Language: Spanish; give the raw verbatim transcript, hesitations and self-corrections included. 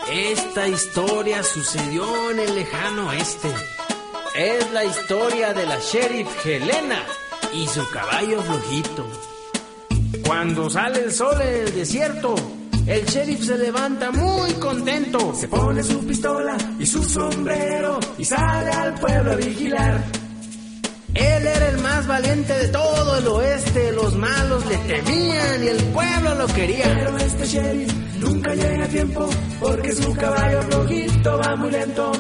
Esta historia sucedió en el lejano oeste. Es la historia de la sheriff Helena y su caballo flojito. Cuando sale el sol en el desierto, el sheriff se levanta muy contento. Se pone su pistola y su sombrero y sale al pueblo a vigilar. Él era el más valiente de todo el oeste. Los malos le temían y el pueblo lo quería. Pero este sheriff nunca llega a tiempo porque su caballo flojito va muy lento.